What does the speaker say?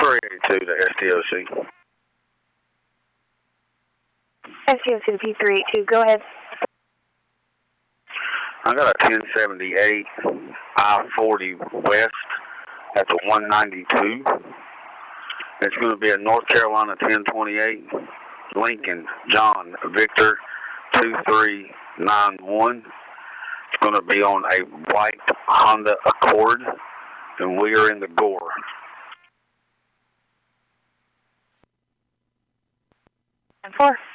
382 to STOC. STOC P382, go ahead. I got a 1078 I-40 West. That's a 192. It's going to be a North Carolina 1028 Lincoln John Victor 2391. It's going to be on a white Honda Accord, and we are in the Gore. And 4.